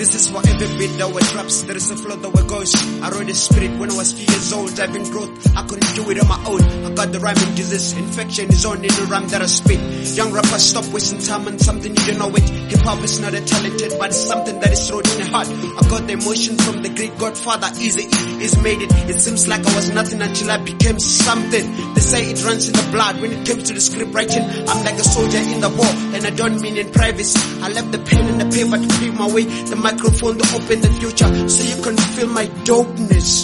This is for every beat that were traps. There is a flow that were goes. I wrote the spirit when I was 4 years old. I've been growth, I couldn't do it on my own. I got the rhyming disease, infection is on in the rhyme that I spit. Young rappers, stop wasting time on something you don't know it. Hip hop is not a talented, but it's something that is wrote in the heart. I got the emotion from the great Godfather, Easy is made it. It seems like I was nothing until I became something. They say it runs in the blood. When it comes to the script writing, I'm like a soldier in the war, and I don't mean in privacy. I left the pen and the paper to pave my way, the microphone to open the future, so you can feel my dopeness.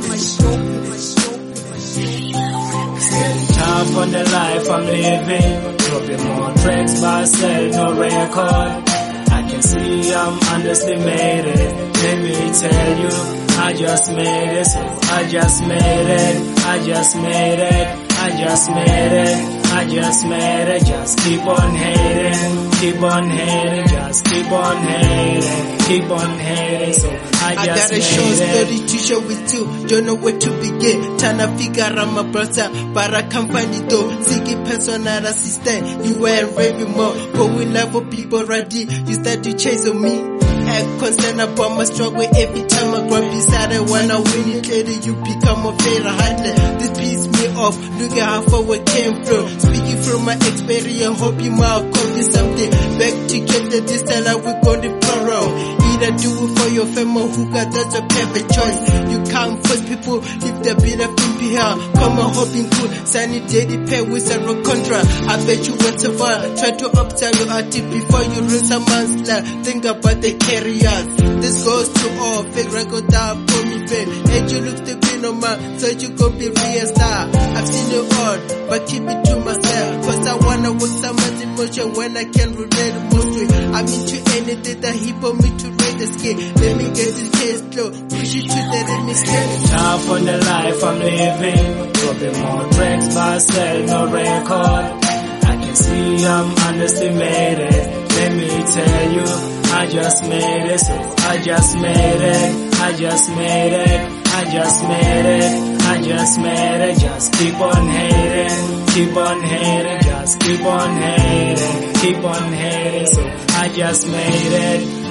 Getting tough on the life I'm living, dropping more tracks but sell no record. I can see I'm underestimated. Let me tell you, I just made it, so I just made it, I just made it, I just made it, I just made it. Just keep on hating, keep on hating, just keep on hating, keep on hating, so I just got a short story to share with you, don't know where to begin. Tana figure my brother, para company though. Siki personal assistant, you weren't ready more. Going love for people ready, you start to chase on me. I'm concerned about my struggle every time I grab beside it. When I win it later, you become a favorite hunter. This piss me off, look at how far we came from. Speaking from my experience, hope you might copy something. Back together this time like we're going to borrow. Either do it for your family who got that's a perfect choice. You can't force people, leave the bit of in here. Come on, hoping good, sunny daily pay with zero contra. I bet you went so far, try to observe your artist before you ruin someone's life. Think about the carriers. This goes to all fake record that for me fame. And you look to be no man, so you gon' be real star. I've seen it all, but keep it to myself. Cause I wanna work someone's emotion when I can relate mostly. I'm into anything that he put me to rate the scale. Let me get this case slow, push it to the limit. Tough on the life I'm living, dropping more tracks but sell no record. I can see I'm underestimated. Let me tell you, I just made it, so I just made it, I just made it, I just made it, I just made it. Just keep on hating, keep on hating, just keep on hating, keep on hating, so I just made it.